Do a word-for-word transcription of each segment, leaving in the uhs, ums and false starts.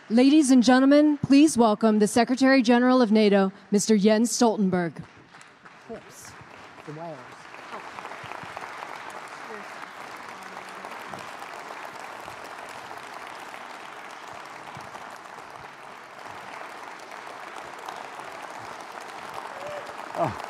Ladies and gentlemen, please welcome the Secretary General of NATO, Mister Jens Stoltenberg. Hips, the wires. Oh.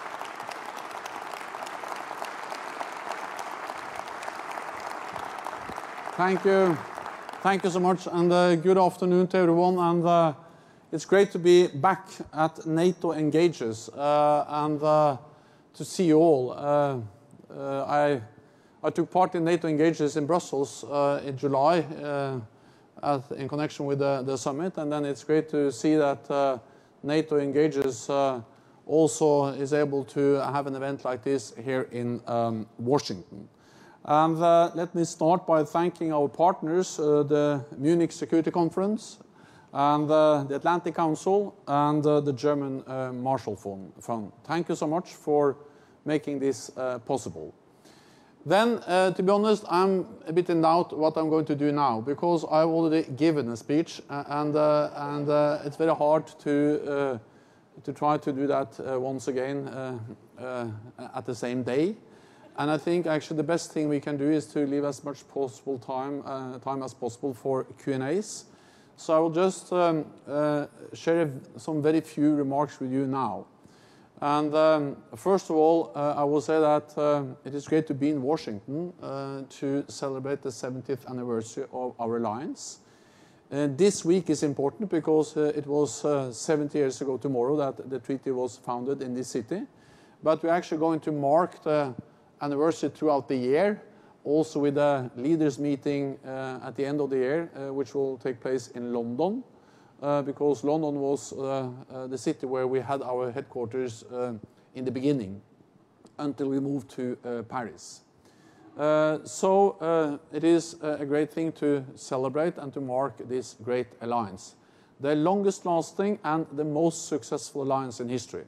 Thank you. Thank you so much, and uh, good afternoon to everyone. And uh, it's great to be back at NATO Engages uh, and uh, to see you all. Uh, uh, I I took part in NATO Engages in Brussels uh, in July uh, at, in connection with the, the summit, and then it's great to see that uh, NATO Engages uh, also is able to have an event like this here in um, Washington. And uh, let me start by thanking our partners, uh, the Munich Security Conference, and uh, the Atlantic Council, and uh, the German uh, Marshall Fund. Thank you so much for making this uh, possible. Then, uh, to be honest, I'm a bit in doubt what I'm going to do now, because I've already given a speech, uh, and, uh, and uh, it's very hard to, uh, to try to do that uh, once again uh, uh, at the same day. And I think actually the best thing we can do is to leave as much possible time, uh, time as possible for Q and A's. So I will just um, uh, share some very few remarks with you now. And um, first of all, uh, I will say that uh, it is great to be in Washington uh, to celebrate the seventieth anniversary of our alliance. Uh, this week is important because uh, it was uh, seventy years ago tomorrow that the treaty was founded in this city. But we're actually going to mark the anniversary throughout the year, also with a leaders meeting uh, at the end of the year, uh, which will take place in London, uh, because London was uh, uh, the city where we had our headquarters uh, in the beginning, until we moved to uh, Paris. Uh, so uh, it is a great thing to celebrate and to mark this great alliance, the longest lasting and the most successful alliance in history.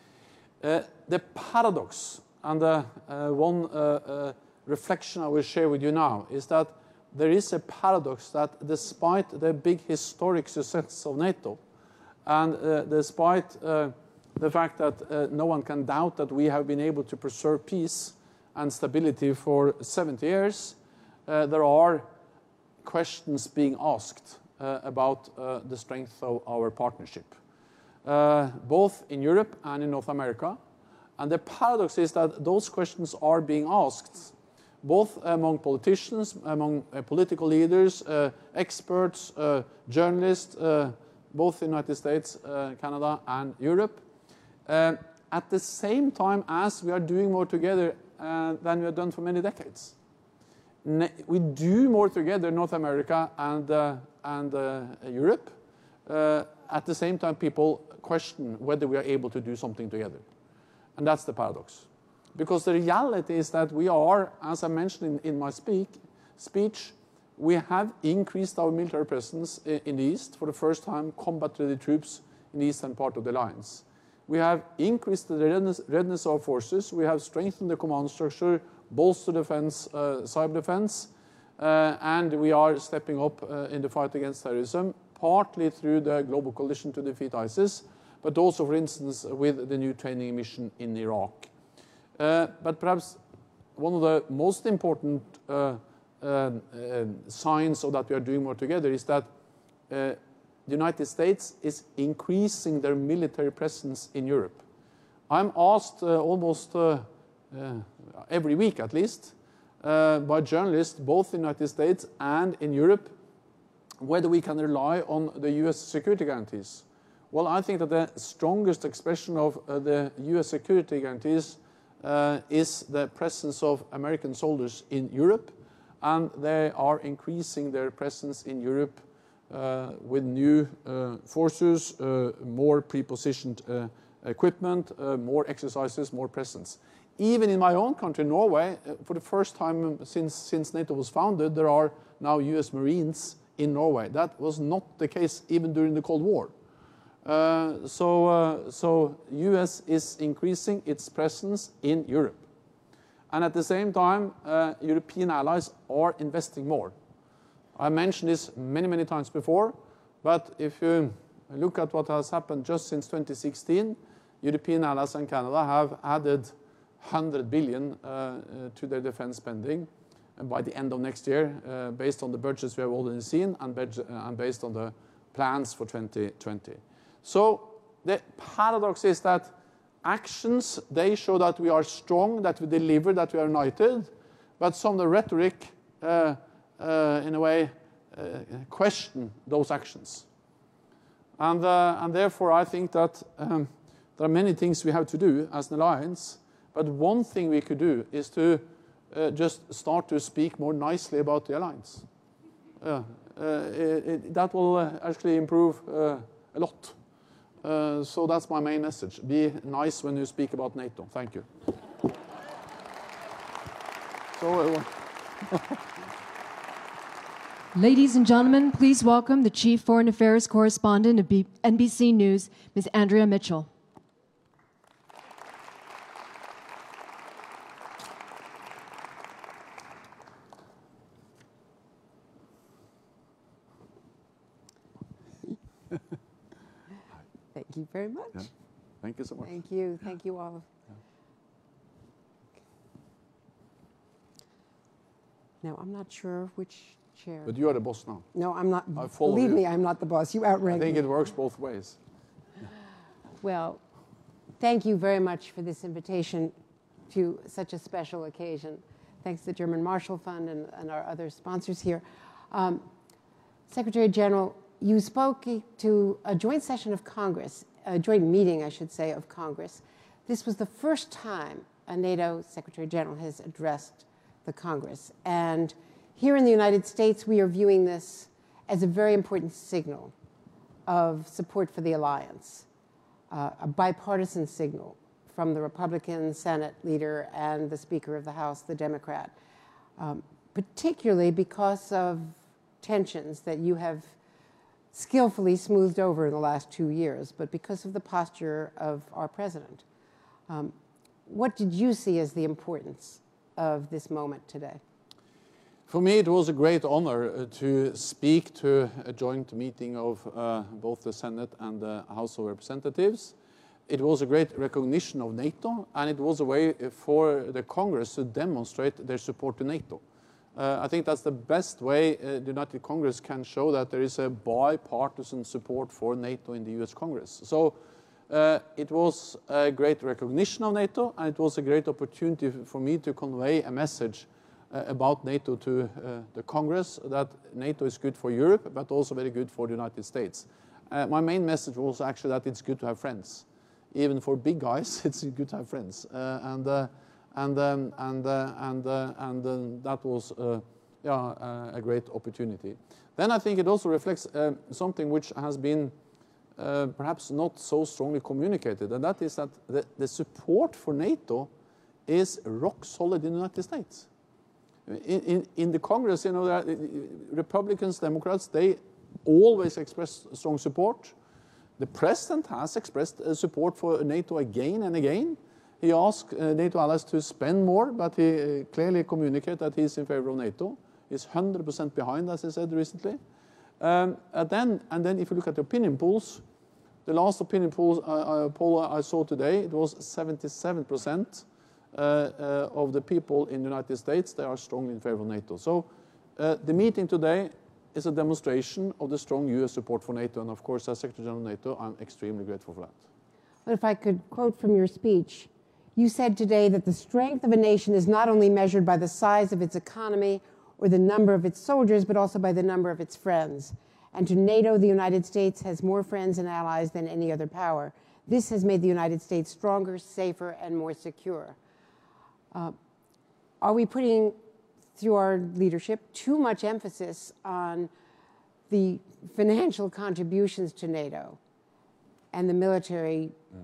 Uh, the paradox, and uh, uh, one uh, uh, reflection I will share with you now is that there is a paradox that despite the big historic success of NATO, and uh, despite uh, the fact that uh, no one can doubt that we have been able to preserve peace and stability for seventy years, uh, there are questions being asked uh, about uh, the strength of our partnership, uh, both in Europe and in North America. And the paradox is that those questions are being asked, both among politicians, among uh, political leaders, uh, experts, uh, journalists, uh, both in the United States, uh, Canada, and Europe, uh, at the same time as we are doing more together uh, than we have done for many decades. Ne we do more together in North America and, uh, and uh, Europe. Uh, at the same time, people question whether we are able to do something together. And that's the paradox. Because the reality is that we are, as I mentioned in, in my speak, speech, we have increased our military presence in, in the East, for the first time, combat-ready troops in the eastern part of the alliance. We have increased the readiness, readiness of our forces, we have strengthened the command structure, bolstered defense, uh, cyber defense, uh, and we are stepping up uh, in the fight against terrorism, partly through the global coalition to defeat ISIS, but also, for instance, with the new training mission in Iraq. Uh, but perhaps one of the most important uh, uh, uh, signs of that we are doing more together is that uh, the United States is increasing their military presence in Europe. I'm asked uh, almost uh, uh, every week, at least, uh, by journalists, both in the United States and in Europe, whether we can rely on the U S security guarantees. Well, I think that the strongest expression of uh, the U S security guarantees uh, is the presence of American soldiers in Europe, and they are increasing their presence in Europe uh, with new uh, forces, uh, more pre-positioned uh, equipment, uh, more exercises, more presence. Even in my own country, Norway, uh, for the first time since, since NATO was founded, there are now U S Marines in Norway. That was not the case even during the Cold War. Uh, so, uh, so U S is increasing its presence in Europe. And at the same time, uh, European allies are investing more. I mentioned this many, many times before. But if you look at what has happened just since twenty sixteen, European allies and Canada have added one hundred billion uh, uh, to their defense spending by the end of next year, uh, based on the budgets we have already seen and, uh, and based on the plans for twenty twenty. So the paradox is that actions, they show that we are strong, that we deliver, that we are united, but some of the rhetoric, uh, uh, in a way, uh, question those actions. And, uh, and therefore, I think that um, there are many things we have to do as an alliance, but one thing we could do is to uh, just start to speak more nicely about the alliance. Uh, uh, it, it, that will uh, actually improve uh, a lot. Uh, so that's my main message. Be nice when you speak about NATO. Thank you. So, uh, Ladies and gentlemen, please welcome the Chief Foreign Affairs Correspondent of N B C News, Miz Andrea Mitchell. Thank you very much. Yeah. Thank you so much. Thank you. Thank you all. Yeah. Now, I'm not sure which chair. But you are the boss now. No, I'm not. I follow Believe you. me, I'm not the boss. You outrank I think me. it works both ways. Well, thank you very much for this invitation to such a special occasion. Thanks to the German Marshall Fund and, and our other sponsors here. Um, Secretary General, you spoke to a joint session of Congress, a joint meeting, I should say, of Congress. This was the first time a NATO Secretary General has addressed the Congress. And here in the United States, we are viewing this as a very important signal of support for the alliance, uh, a bipartisan signal from the Republican Senate leader and the Speaker of the House, the Democrat, um, particularly because of tensions that you have skillfully smoothed over in the last two years, but because of the posture of our president. Um, what did you see as the importance of this moment today? For me, it was a great honor uh, to speak to a joint meeting of uh, both the Senate and the House of Representatives. It was a great recognition of NATO, and it was a way for the Congress to demonstrate their support to NATO. Uh, I think that's the best way uh, the United Congress can show that there is a bipartisan support for NATO in the U S Congress. So uh, it was a great recognition of NATO, and it was a great opportunity for me to convey a message uh, about NATO to uh, the Congress, that NATO is good for Europe, but also very good for the United States. Uh, my main message was actually that it's good to have friends. Even for big guys, it's good to have friends. Uh, and uh, And um, and uh, and uh, and uh, that was uh, yeah uh, a great opportunity. Then I think it also reflects uh, something which has been uh, perhaps not so strongly communicated, and that is that the, the support for NATO is rock solid in the United States. In, in, in the Congress, you know, there are, Republicans, Democrats, they always express strong support. The president has expressed uh, support for NATO again and again. He asked uh, NATO allies to spend more, but he uh, clearly communicated that he's in favor of NATO. He's one hundred percent behind, as he said recently. Um, and, then, and then if you look at the opinion polls, the last opinion polls, uh, uh, poll I saw today, it was seventy-seven percent uh, uh, of the people in the United States, they are strongly in favor of NATO. So uh, the meeting today is a demonstration of the strong U S support for NATO. And of course, as Secretary General of NATO, I'm extremely grateful for that. But if I could quote from your speech, you said today that the strength of a nation is not only measured by the size of its economy or the number of its soldiers, but also by the number of its friends. And to NATO, the United States has more friends and allies than any other power. This has made the United States stronger, safer, and more secure. Uh, are we putting, through our leadership, too much emphasis on the financial contributions to NATO and the military mm.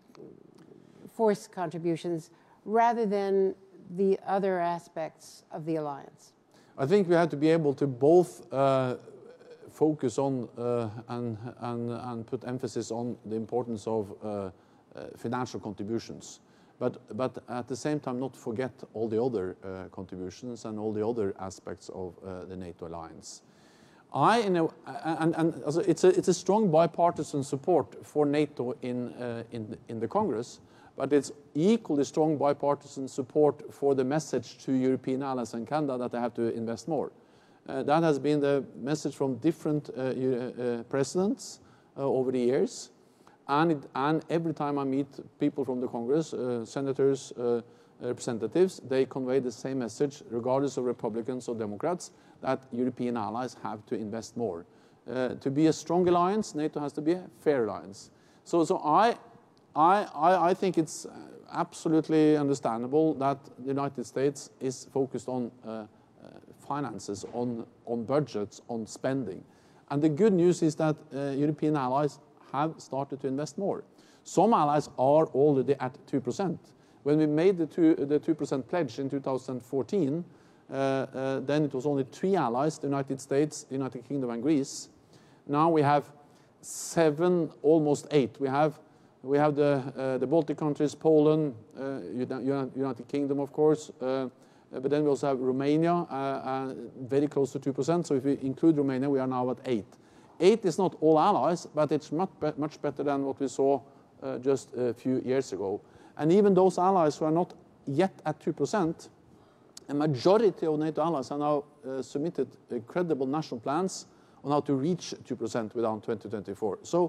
force contributions rather than the other aspects of the alliance? I think we have to be able to both uh, focus on uh, and, and, and put emphasis on the importance of uh, uh, financial contributions, but, but at the same time not forget all the other uh, contributions and all the other aspects of uh, the NATO alliance. I, you know, and, and it's, a, it's a strong bipartisan support for NATO in, uh, in, in the Congress, but it's equally strong bipartisan support for the message to European allies and Canada that they have to invest more. Uh, that has been the message from different uh, uh, presidents uh, over the years. And, it, and every time I meet people from the Congress, uh, senators, uh, representatives, they convey the same message, regardless of Republicans or Democrats, that European allies have to invest more. Uh, to be a strong alliance, NATO has to be a fair alliance. So, so I, I, I think it's absolutely understandable that the United States is focused on uh, uh, finances, on, on budgets, on spending. And the good news is that uh, European allies have started to invest more. Some allies are already at two percent. When we made the two, the two percent pledge in two thousand fourteen, uh, uh, then it was only three allies, the United States, the United Kingdom, and Greece. Now we have seven, almost eight. We have, we have the, uh, the Baltic countries, Poland, uh, United Kingdom, of course, uh, but then we also have Romania, uh, uh, very close to two percent. So if we include Romania, we are now at eight. Eight is not all allies, but it's much, be much better than what we saw uh, just a few years ago. And even those allies who are not yet at two percent, a majority of NATO allies have now uh, submitted uh, credible national plans on how to reach two percent within twenty twenty-four. So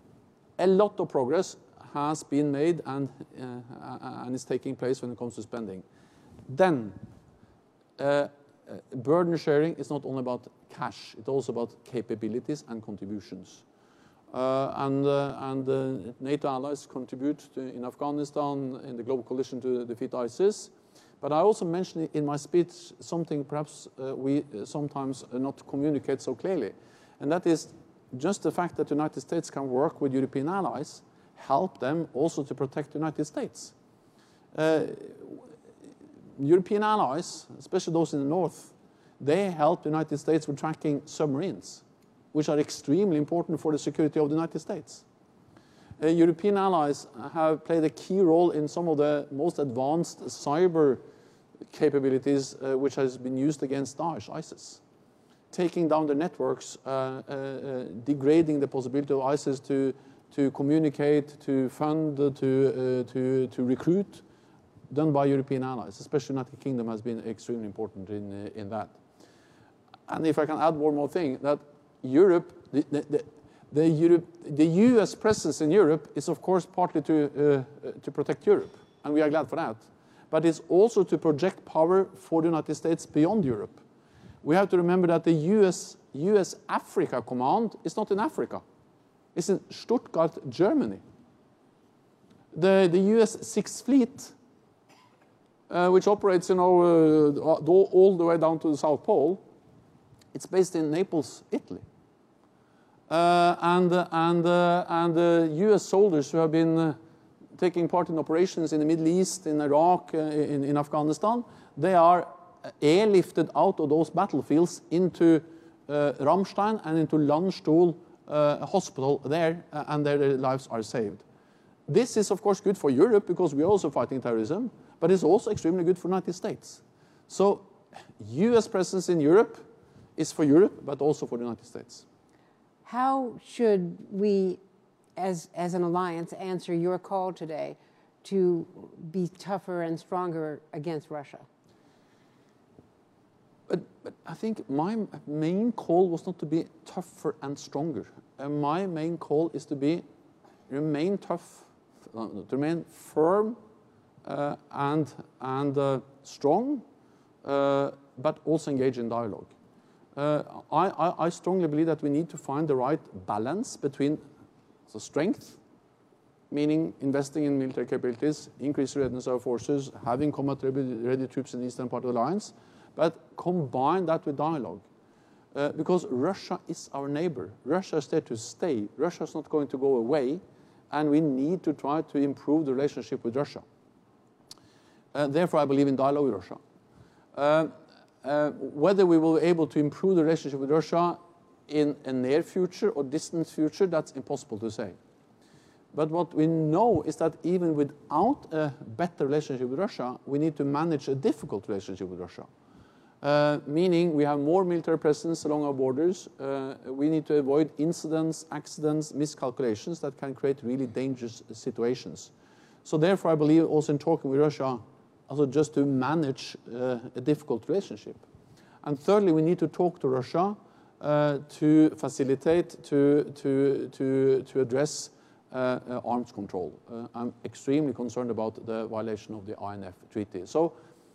a lot of progress has been made and, uh, and is taking place when it comes to spending. Then, uh, uh, burden sharing is not only about cash, it's also about capabilities and contributions. Uh, and uh, and uh, NATO allies contribute to, in Afghanistan, in the global coalition to defeat ISIS. But I also mentioned in my speech something perhaps uh, we sometimes not communicate so clearly. And that is just the fact that the United States can work with European allies, help them also to protect the United States. Uh, European allies, especially those in the north, they help the United States with tracking submarines, which are extremely important for the security of the United States. Uh, European allies have played a key role in some of the most advanced cyber capabilities uh, which has been used against Daesh, ISIS. Taking down the networks, uh, uh, uh, degrading the possibility of ISIS to, to communicate, to fund, to, uh, to, to recruit, done by European allies, especially the United Kingdom has been extremely important in, uh, in that. And if I can add one more thing, that Europe, the, the, the, Europe, the U S presence in Europe is of course partly to, uh, to protect Europe, and we are glad for that. But it's also to project power for the United States beyond Europe. We have to remember that the U S, U S Africa Command is not in Africa. It's in Stuttgart, Germany. The, the U S Sixth Fleet, uh, which operates, you know, uh, all the way down to the South Pole, it's based in Naples, Italy. Uh, and uh, and, uh, and uh, U S soldiers who have been uh, taking part in operations in the Middle East, in Iraq, uh, in, in Afghanistan, they are airlifted out of those battlefields into uh, Ramstein and into Landstuhl uh, hospital there, uh, and their lives are saved. This is, of course, good for Europe because we are also fighting terrorism, but it's also extremely good for the United States. So U S presence in Europe is for Europe, but also for the United States. How should we, as, as an alliance, answer your call today to be tougher and stronger against Russia? But, but I think my main call was not to be tougher and stronger. Uh, my main call is to be remain tough, uh, to remain firm uh, and, and uh, strong, uh, but also engage in dialogue. Uh, I, I, I strongly believe that we need to find the right balance between so strength, meaning investing in military capabilities, increase the readiness of our forces, having combat-ready troops in the eastern part of the alliance, but combine that with dialogue. Uh, because Russia is our neighbor. Russia is there to stay. Russia is not going to go away, and we need to try to improve the relationship with Russia. Uh, therefore, I believe in dialogue with Russia. Uh, Uh, whether we will be able to improve the relationship with Russia in a near future or distant future, that's impossible to say. But what we know is that even without a better relationship with Russia, we need to manage a difficult relationship with Russia. Uh, meaning we have more military presence along our borders. Uh, we need to avoid incidents, accidents, miscalculations that can create really dangerous situations. So therefore, I believe also in talking with Russia, also just to manage uh, a difficult relationship. And thirdly, we need to talk to Russia uh, to facilitate, to, to, to, to address uh, uh, arms control. Uh, I'm extremely concerned about the violation of the I N F Treaty. So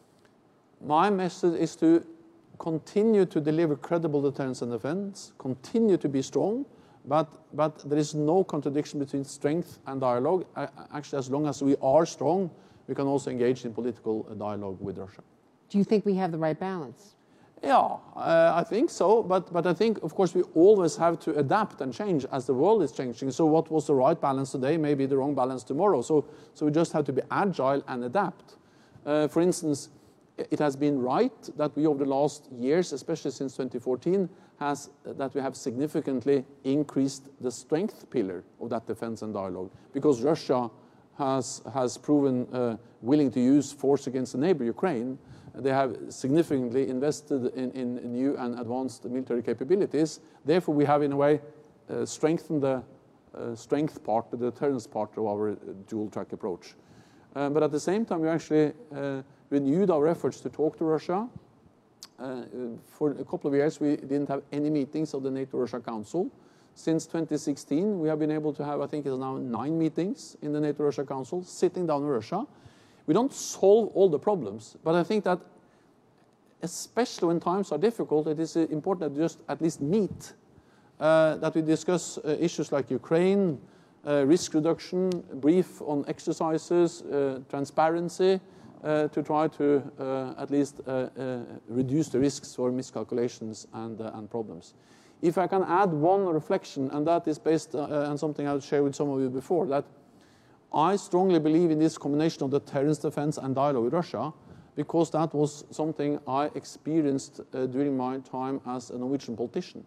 my message is to continue to deliver credible deterrence and defense, continue to be strong, but, but there is no contradiction between strength and dialogue. I, actually, as long as we are strong, we can also engage in political dialogue with Russia. Do you think we have the right balance? Yeah, uh, I think so, but, but I think, of course, we always have to adapt and change as the world is changing. So what was the right balance today may be the wrong balance tomorrow. So, so we just have to be agile and adapt. Uh, for instance, it has been right that we over the last years, especially since twenty fourteen, has, that we have significantly increased the strength pillar of that defense and dialogue, because Russia has, has proven uh, willing to use force against the neighbor, Ukraine. They have significantly invested in, in new and advanced military capabilities. Therefore, we have, in a way, uh, strengthened the uh, strength part, the deterrence part of our uh, dual-track approach. Uh, but at the same time, we actually uh, renewed our efforts to talk to Russia. Uh, for a couple of years, we didn't have any meetings of the NATO-Russia Council. Since twenty sixteen, we have been able to have, I think it's now nine meetings in the NATO-Russia Council, sitting down with Russia. We don't solve all the problems, but I think that especially when times are difficult, it is important to just at least meet, uh, that we discuss uh, issues like Ukraine, uh, risk reduction, brief on exercises, uh, transparency, uh, to try to uh, at least uh, uh, reduce the risks for miscalculations and, uh, and problems. If I can add one reflection, and that is based uh, on something I've shared with some of you before, that I strongly believe in this combination of deterrence, defense, and dialogue with Russia, because that was something I experienced uh, during my time as a Norwegian politician.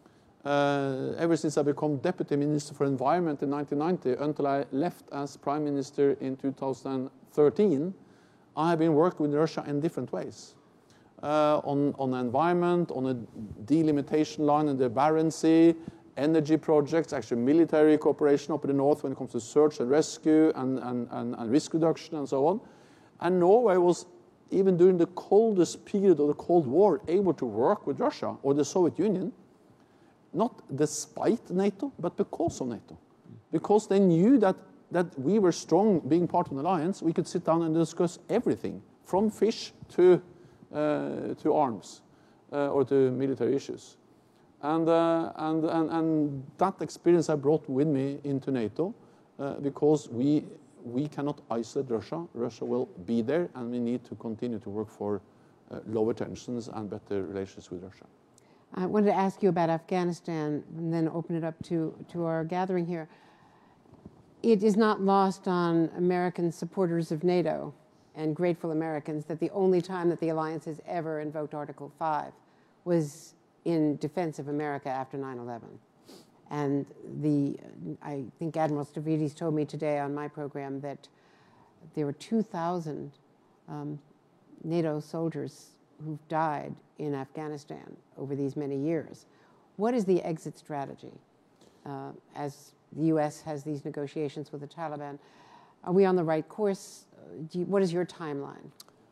Uh, ever since I became Deputy Minister for Environment in nineteen ninety, until I left as Prime Minister in two thousand thirteen, I have been working with Russia in different ways. Uh, on, on environment, on a delimitation line in the Barents Sea, energy projects, actually military cooperation up in the north when it comes to search and rescue and, and, and, and risk reduction and so on. And Norway was, even during the coldest period of the Cold War, able to work with Russia or the Soviet Union, not despite NATO, but because of NATO. Because they knew that, that we were strong being part of an alliance, we could sit down and discuss everything, from fish to, uh, to arms uh, or to military issues. And, uh, and, and, and that experience I brought with me into NATO, uh, because we, we cannot isolate Russia. Russia will be there, and we need to continue to work for uh, lower tensions and better relations with Russia. I wanted to ask you about Afghanistan and then open it up to, to our gathering here. It is not lost on American supporters of NATO and grateful Americans that the only time that the alliance has ever invoked Article five was in defense of America after nine eleven. And the, I think Admiral Stavridis told me today on my program that there were two thousand um, NATO soldiers who've died in Afghanistan over these many years. What is the exit strategy uh, as the U S has these negotiations with the Taliban? Are we on the right course? Do you, what is your timeline?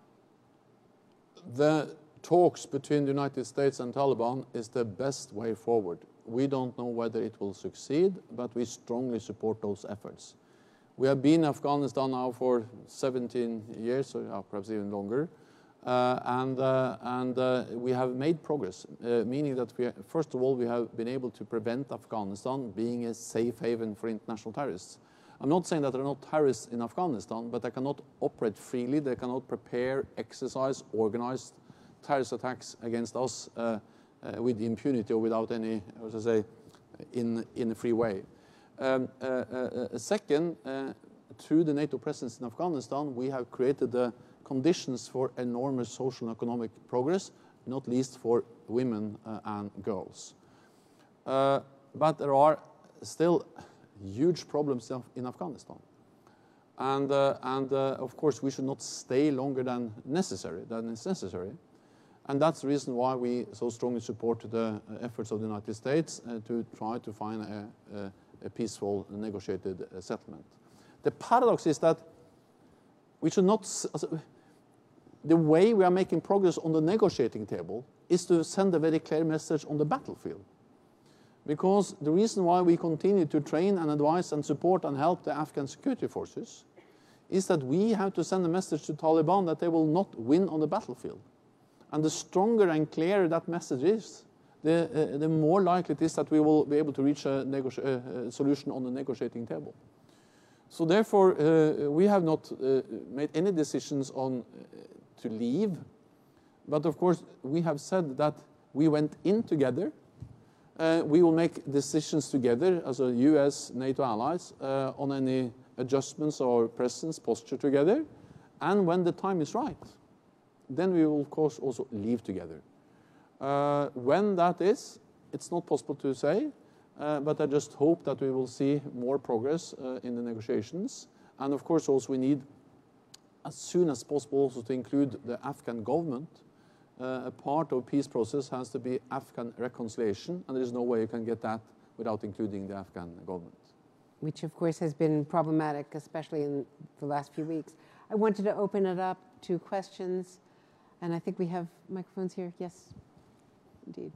The talks between the United States and Taliban is the best way forward. We don't know whether it will succeed, but we strongly support those efforts. We have been in Afghanistan now for seventeen years, or perhaps even longer, uh, and, uh, and uh, we have made progress, uh, meaning that we, first of all, we have been able to prevent Afghanistan being a safe haven for international terrorists. I'm not saying that there are not terrorists in Afghanistan, but they cannot operate freely, they cannot prepare, exercise, organize terrorist attacks against us uh, uh, with impunity or without any, as I say, in, in a free way. Um, uh, uh, second, uh, through the NATO presence in Afghanistan, we have created the conditions for enormous social and economic progress, not least for women uh, and girls. Uh, but there are still huge problems in Afghanistan. And, uh, and uh, of course, we should not stay longer than necessary, than is necessary. And that's the reason why we so strongly support the efforts of the United States uh, to try to find a, a, a peaceful negotiated uh, settlement. The paradox is that we should not, the way we are making progress on the negotiating table is to send a very clear message on the battlefield. Because the reason why we continue to train and advise and support and help the Afghan security forces is that we have to send a message to Taliban that they will not win on the battlefield. And the stronger and clearer that message is, the, uh, the more likely it is that we will be able to reach a, a, a solution on the negotiating table. So therefore, uh, we have not uh, made any decisions on uh, to leave. But of course, we have said that we went in together. Uh, we will make decisions together as a U S NATO allies uh, on any adjustments or presence, posture together. And when the time is right, then we will, of course, also leave together. Uh, when that is, it's not possible to say, uh, but I just hope that we will see more progress uh, in the negotiations. And of course, also we need, as soon as possible, also to include the Afghan government. Uh, a part of the peace process has to be Afghan reconciliation, and there is no way you can get that without including the Afghan government. Which, of course, has been problematic, especially in the last few weeks. I wanted to open it up to questions. And I think we have microphones here. Yes, indeed.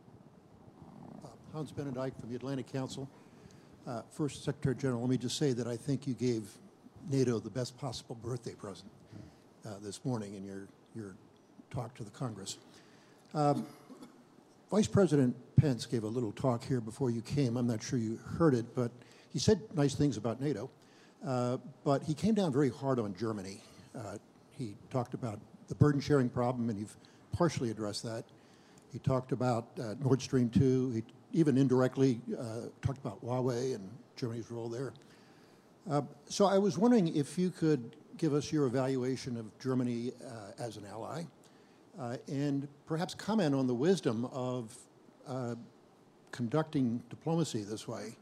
Uh, Hans Benedijk from the Atlantic Council. Uh, first, Secretary General, let me just say that I think you gave NATO the best possible birthday present uh, this morning in your, your talk to the Congress. Um, Vice President Pence gave a little talk here before you came. I'm not sure you heard it, but he said nice things about NATO. Uh, but he came down very hard on Germany. Uh, he talked about the burden-sharing problem, and you've partially addressed that. He talked about uh, Nord Stream two. He even indirectly uh, talked about Huawei and Germany's role there. Uh, so I was wondering if you could give us your evaluation of Germany uh, as an ally, uh, and perhaps comment on the wisdom of uh, conducting diplomacy this way.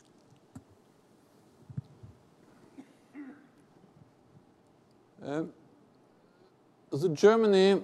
Um. So Germany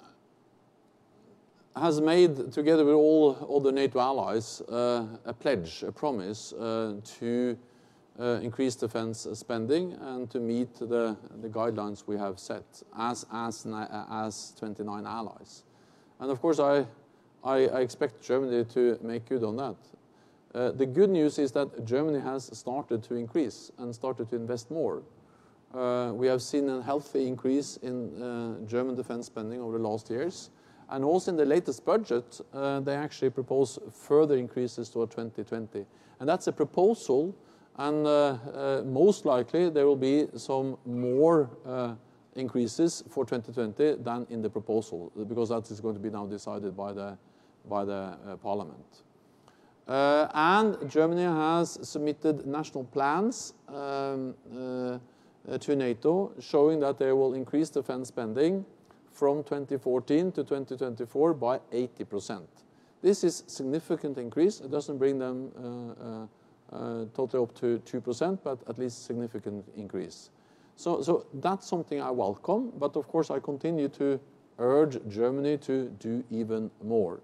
has made, together with all other NATO allies, uh, a pledge, a promise uh, to uh, increase defense spending and to meet the, the guidelines we have set as, as, as twenty-nine allies. And of course, I, I, I expect Germany to make good on that. Uh, the good news is that Germany has started to increase and started to invest more. Uh, we have seen a healthy increase in uh, German defense spending over the last years. And also in the latest budget, uh, they actually propose further increases toward twenty twenty. And that's a proposal, and uh, uh, most likely there will be some more uh, increases for twenty twenty than in the proposal, because that is going to be now decided by the, by the uh, parliament. Uh, and Germany has submitted national plans um, uh, Uh, to NATO, showing that they will increase defense spending from twenty fourteen to twenty twenty-four by eighty percent. This is a significant increase. It doesn't bring them uh, uh, uh, totally up to two percent, but at least significant increase. So, so that's something I welcome, but of course I continue to urge Germany to do even more.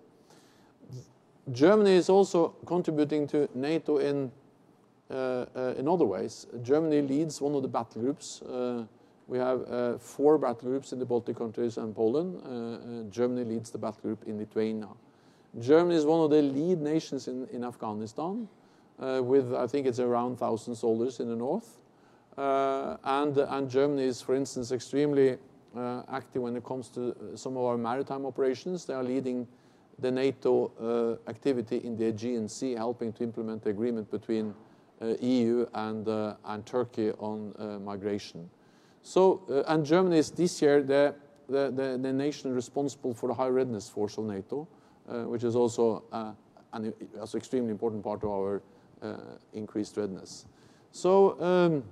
Germany is also contributing to NATO in Uh, uh, in other ways. Germany leads one of the battle groups. Uh, we have uh, four battle groups in the Baltic countries and Poland. Uh, uh, Germany leads the battle group in Lithuania. Germany is one of the lead nations in, in Afghanistan, uh, with I think it's around one thousand soldiers in the north. Uh, and, and Germany is, for instance, extremely uh, active when it comes to some of our maritime operations. They are leading the NATO uh, activity in the Aegean Sea, helping to implement the agreement between Uh, E U and, uh, and Turkey on uh, migration. So, uh, and Germany is this year the, the, the, the nation responsible for the high readiness force of NATO, uh, which is also uh, an also extremely important part of our uh, increased readiness. So, um,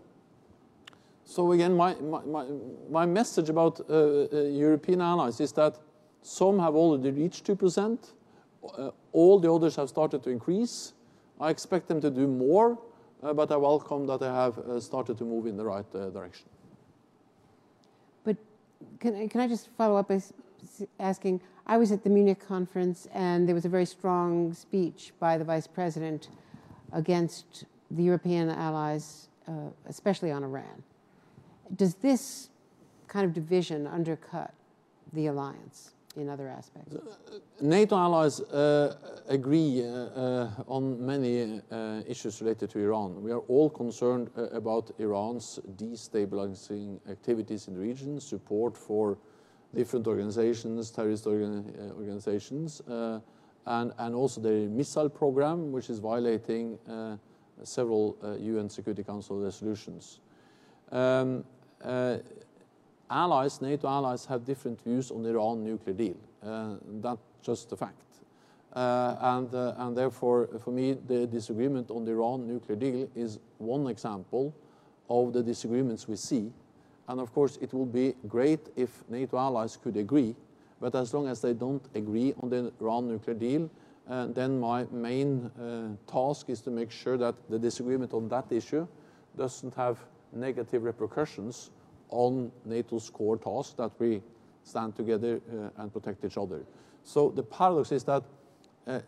so again, my, my, my, my message about uh, uh, European allies is that some have already reached two percent. Uh, all the others have started to increase. I expect them to do more. Uh, but I welcome that they have uh, started to move in the right uh, direction. But can I, can I just follow up? As s- asking, I was at the Munich conference, and there was a very strong speech by the Vice President against the European allies, uh, especially on Iran. Does this kind of division undercut the alliance in other aspects? NATO allies uh, agree uh, uh, on many uh, issues related to Iran. We are all concerned uh, about Iran's destabilizing activities in the region, support for different organizations, terrorist organ uh, organizations, uh, and, and also the missile program, which is violating uh, several uh, U N Security Council resolutions. Um, uh, Allies, NATO allies, have different views on the Iran nuclear deal. Uh, that's just a fact. Uh, and, uh, and therefore, for me, the disagreement on the Iran nuclear deal is one example of the disagreements we see. And of course, it would be great if NATO allies could agree. But as long as they don't agree on the Iran nuclear deal, uh, then my main uh, task is to make sure that the disagreement on that issue doesn't have negative repercussions on NATO's core task, that we stand together uh, and protect each other. So the paradox is that, uh,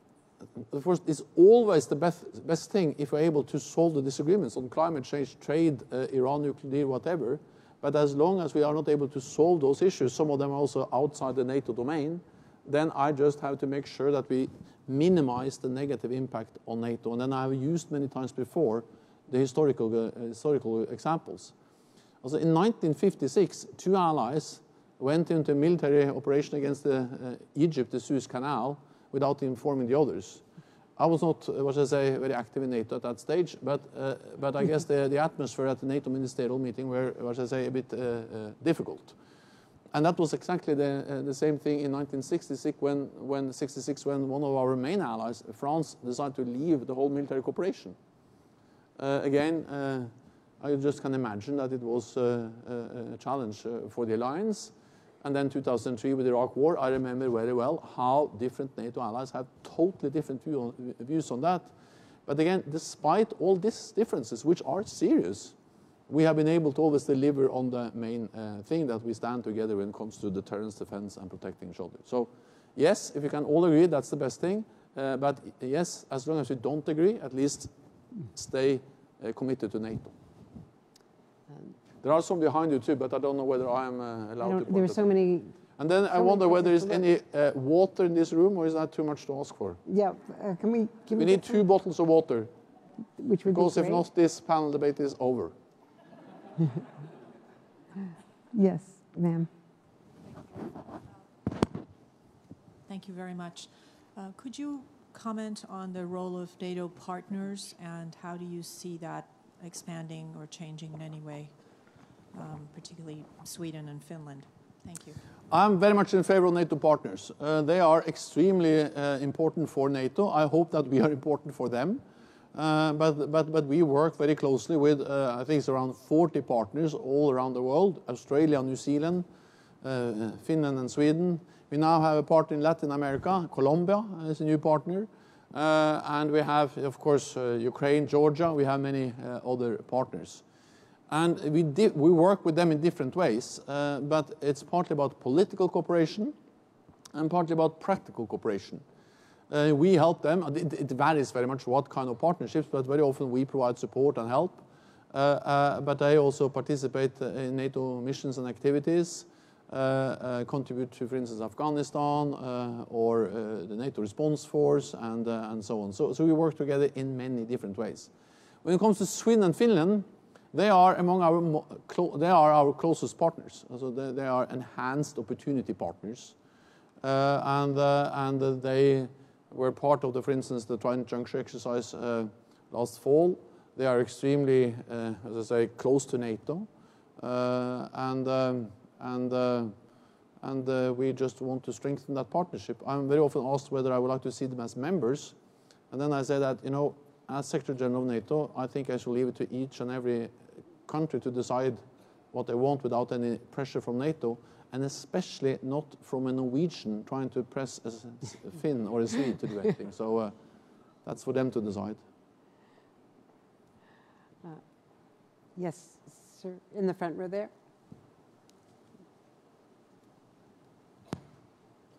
of course, it's always the best, best thing if we're able to solve the disagreements on climate change, trade, uh, Iran nuclear deal, whatever. But as long as we are not able to solve those issues, some of them are also outside the NATO domain, then I just have to make sure that we minimize the negative impact on NATO. And then I've used many times before the historical, uh, historical examples. Also, in nineteen fifty-six, two allies went into a military operation against the, uh, Egypt, the Suez Canal, without informing the others. I was not, uh, what should I say, very active in NATO at that stage, but, uh, but I guess the, the atmosphere at the NATO ministerial meeting were, what should I say, a bit uh, uh, difficult. And that was exactly the, uh, the same thing in nineteen sixty-six when, when, sixty-six when one of our main allies, France, decided to leave the whole military cooperation. Uh, again, uh, I just can imagine that it was uh, a challenge uh, for the alliance. And then two thousand three with the Iraq War, I remember very well how different NATO allies have totally different view on, views on that. But again, despite all these differences, which are serious, we have been able to always deliver on the main uh, thing, that we stand together when it comes to deterrence, defense, and protecting each other. So yes, if we can all agree, that's the best thing. Uh, but yes, as long as we don't agree, at least stay uh, committed to NATO. There are some behind you too, but I don't know whether I am uh, allowed to. There are so many. And then I wonder whether there's any uh, water in this room, or is that too much to ask for? Yeah, uh, can we? Can we need two some? bottles of water. Which would because be great. If not, this panel debate is over. Yes, ma'am. Thank you very much. Uh, could you comment on the role of NATO partners, and how do you see that expanding or changing in any way, um, particularly Sweden and Finland? Thank you. I'm very much in favor of NATO partners. Uh, they are extremely uh, important for NATO. I hope that we are important for them. Uh, but, but, but we work very closely with, uh, I think it's around forty partners all around the world, Australia, New Zealand, uh, Finland and Sweden. We now have a partner in Latin America. Colombia is a new partner. Uh, and we have, of course, uh, Ukraine, Georgia. We have many uh, other partners. And we, we work with them in different ways, uh, but it's partly about political cooperation and partly about practical cooperation. Uh, we help them. It, it varies very much what kind of partnerships, but very often we provide support and help. Uh, uh, but they also participate in NATO missions and activities, uh, uh, contribute to, for instance, Afghanistan uh, or uh, the NATO response force, and, uh, and so on. So, so we work together in many different ways. When it comes to Sweden and Finland, they are among our they are our closest partners. So they, they are enhanced opportunity partners, uh, and uh, and uh, they were part of the, for instance, the Trident Juncture exercise uh, last fall. They are extremely, uh, as I say, close to NATO, uh, and um, and uh, and uh, we just want to strengthen that partnership. I'm very often asked whether I would like to see them as members, and then I say that, you know, as Secretary General of NATO, I think I should leave it to each and every country to decide what they want without any pressure from NATO, and especially not from a Norwegian trying to press a Finn or a Swede to do anything. So uh, that's for them to decide. Uh, yes, sir, in the front row there.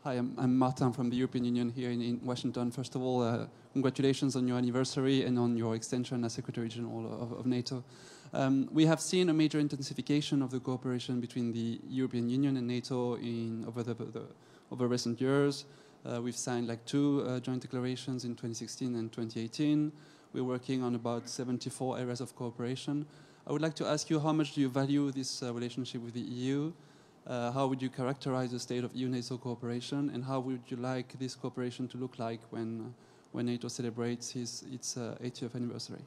Hi, I'm, I'm Martin from the European Union here in, in Washington. First of all, uh, congratulations on your anniversary and on your extension as Secretary General of, of NATO. Um, we have seen a major intensification of the cooperation between the European Union and NATO in over the, the over recent years. Uh, we've signed like two uh, joint declarations in twenty sixteen and twenty eighteen. We're working on about seventy-four areas of cooperation. I would like to ask you, how much do you value this uh, relationship with the E U? Uh, how would you characterize the state of E U-NATO cooperation, and how would you like this cooperation to look like when, uh, when NATO celebrates his, its uh, eightieth anniversary?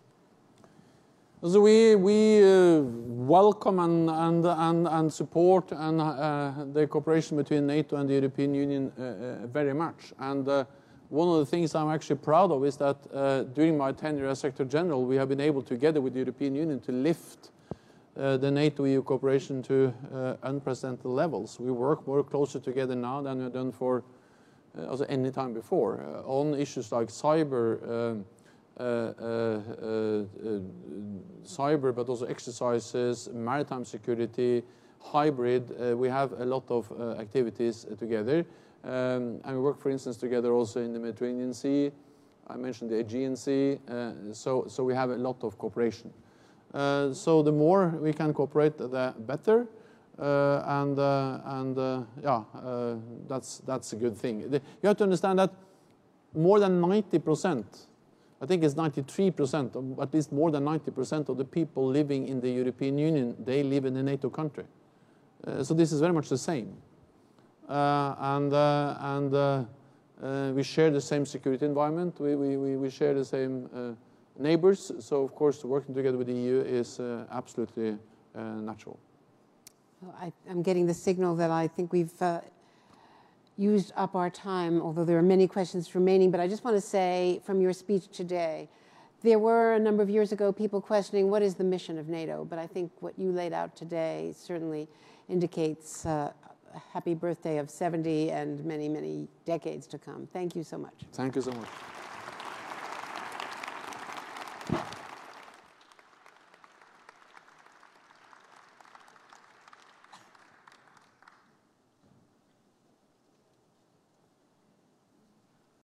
So we, we uh, welcome and, and, and, and support and, uh, the cooperation between NATO and the European Union uh, uh, very much. And uh, one of the things I'm actually proud of is that uh, during my tenure as Secretary General, we have been able, together with the European Union, to lift uh, the NATO-E U cooperation to uh, unprecedented levels. We work more closer together now than we've done for uh, also any time before uh, on issues like cyber. Um, Uh, uh, uh, cyber, but also exercises, maritime security, hybrid. Uh, we have a lot of uh, activities uh, together. Um, and we work, for instance, together also in the Mediterranean Sea. I mentioned the Aegean Sea. Uh, so, so we have a lot of cooperation. Uh, so the more we can cooperate, the better. Uh, and uh, and uh, yeah, uh, that's, that's a good thing. The, you have to understand that more than ninety percent, I think it's ninety-three percent, at least more than ninety percent of the people living in the European Union, they live in a NATO country. Uh, so this is very much the same. Uh, and uh, and uh, uh, we share the same security environment. We, we, we share the same uh, neighbors. So, of course, working together with the E U is uh, absolutely uh, natural. Well, I, I'm getting the signal that I think we've uh, used up our time, although there are many questions remaining. But I just want to say, from your speech today, there were a number of years ago people questioning what is the mission of NATO. But I think what you laid out today certainly indicates uh, a happy birthday of seventy and many, many decades to come. Thank you so much. Thank you so much.